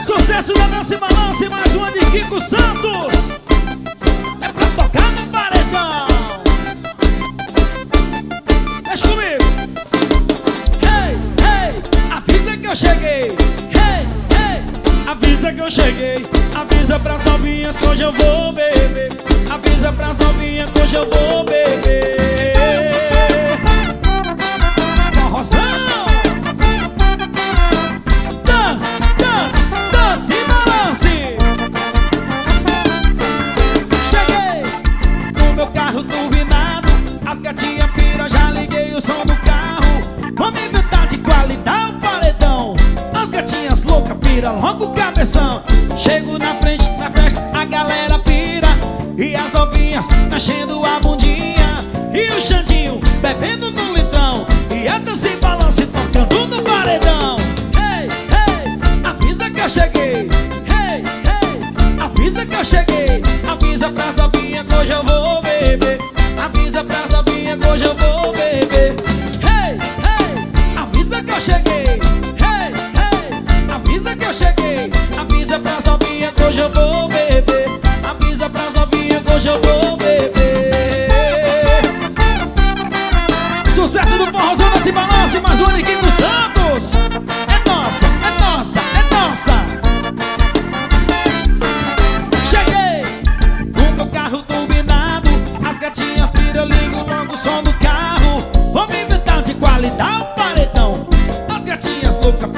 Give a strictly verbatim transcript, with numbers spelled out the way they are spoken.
Sucesso da Dança e Balance, mais uma de Kiko Santos. É pra tocar no paredão. Deixa comigo. Hey, hey, avisa que eu cheguei. Hey, hey, avisa que eu cheguei. Avisa pras novinhas que hoje eu vou beber. Avisa pras novinhas que hoje eu vou beber. Forrozão. Dance, dance, dance e balance. Cheguei no meu carro turbinado. As gatinhas pira, já liguei o som do carro. Vamos inventar de qualidade o paredão. As gatinhas loucas pira, logo o cabeção. Chego na frente, na festa, a galera pira. E as novinhas mexendo a bundinha. E o Xandinho bebendo no litrão. E a Dança e Balance tocando no paredão. Hey, hey, avisa que eu cheguei. Hey, hey, avisa que eu cheguei. Avisa pras novinhas que hoje eu vou beber. Avisa pras novinhas que hoje eu vou beber. Hey, hey, avisa que eu cheguei. Hey, hey, avisa que eu cheguei. Avisa pras novinhas que hoje eu vou beber. Avisa pras novinhas que hoje eu vou beber. Sucesso do forrozão, Dança e Balance, mais um de Kiko Santos. É nossa, é nossa, é nossa. Cheguei no meu carro turbinado. As gatinhas pira, ligo logo o som do carro. Vamos inventar de qualidade o paredão. As gatinhas loucas